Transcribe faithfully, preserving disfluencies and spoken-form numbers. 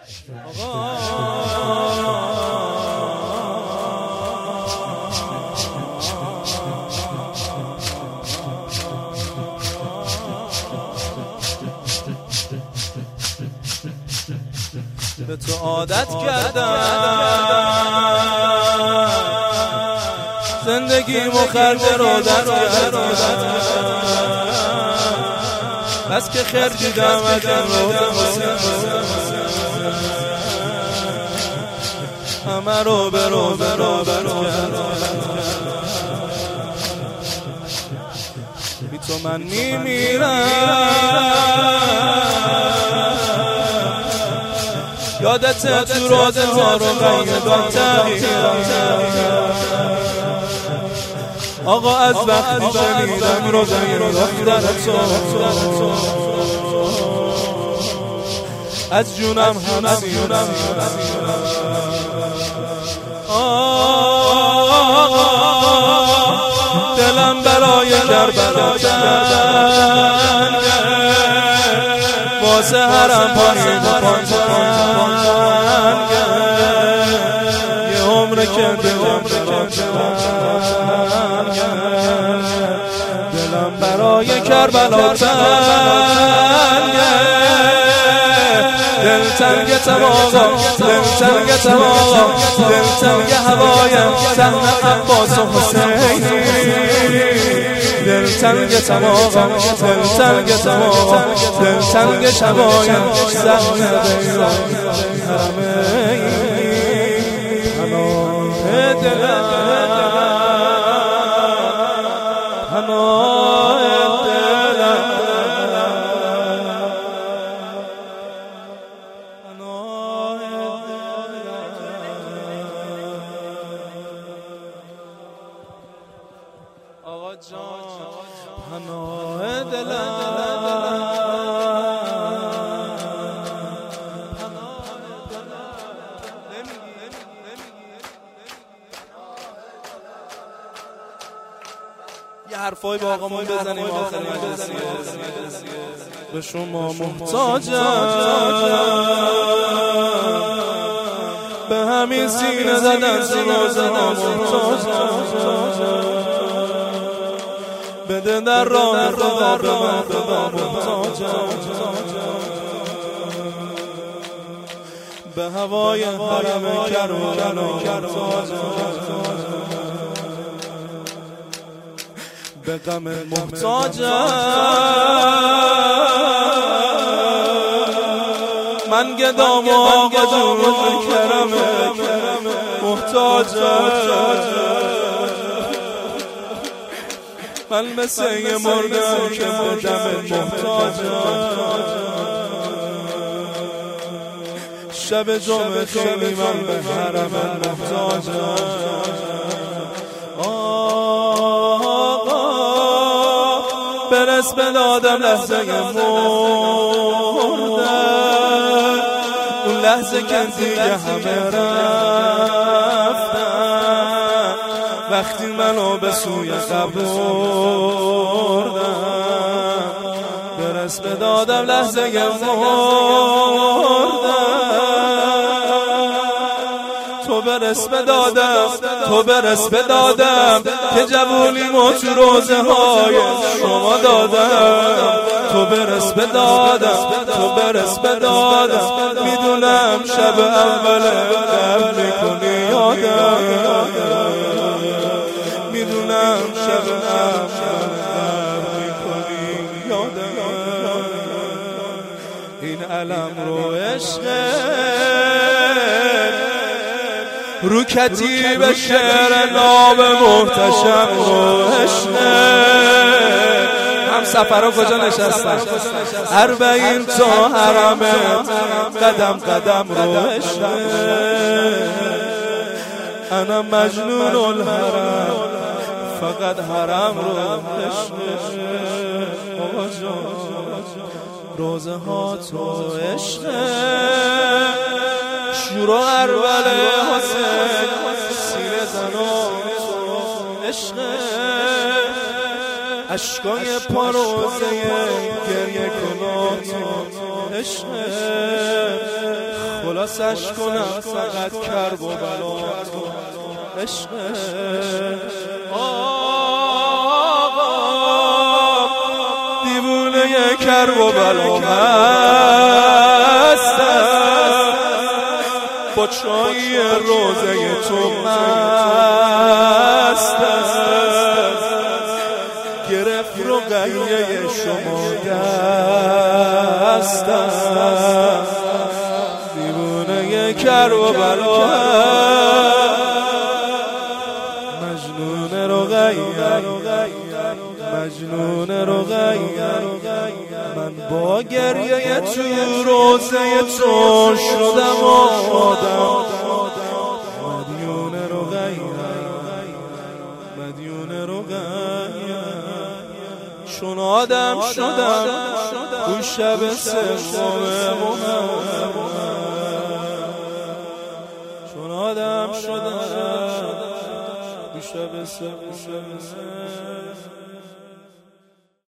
به تو عادت کردم زندگیمو خرج رودت کردم بس که خرجیدم از این روزه همه رو به رو به رو کردم بی تو من میمیرم یادت تو روزه ها رو غیبان تغییرم آقا از وقتی شنیدم روزه دختر تو از جونم همسیرم دلم برای کربلا تنگه واسه هرم پایین پانتنگه یه عمر که دلم دلم برای کربلا تنگه دل تنگتم آقا دل تنگتم آقا دل تنگ هوایم صحن عباس و حسینی دل تنگتم آقا دل تنگتم آقا دل تنگ شبایم صحن بیران حرمینی پناه دلم پناه دلم آقا جان پناه دلم یه حرفای با آقامون بزنیم آخر مجلسیه به شما محتاجم به همین سینه زدن سروزه ها محتاجم بده در راه خدا به من خدا محتاجم به هوای حرم کربلا محتاجم به غم محتاجم من گدام و آقا کرم محتاجم من مثل یه مردم که به دم محتاجم شب جمعه خیلی من به حرم محتاجم برس به دادم لحظه مرده اون لحظه که دیگه همه رفتن وقتی منو به سوی قبر بردن برس به دادم لحظه مرده تو برس به دادم تو برس به دادم که جوونیمو تو روزه های شما دادم تو برس به دادم تو برس به دادم میدونم شب اول قبل میکنی یادم میدونم شب اول قبل میکنی یادم این علم رو عشقه رو کتیب شعر ناب محتشم رو عشقه هم سفرها کجا نشستن اربعین تا حرمت قدم قدم رو عشقه انا مجنون الحرم فقط حرم رو عشقه آقا جان روزه ها تو عشقه شروع اول حسین سینه زنان عشقه اشکای پاروزه گریه کنان عشقه خلاصش کنم فقط کرب و بلا عشق آقا دیوونه کرب و بلا هستم با چای روزه تو مستم گرفت رو قیه شما دستم دیوونه کرب و بلا مجنون رقیه مجنون رقیه من با گریه تو روزه تو شدم آدم مدیون رقیه مدیون رقیه چون آدم شدم تو شب سوم محرم چون آدم شدم تو شب سوم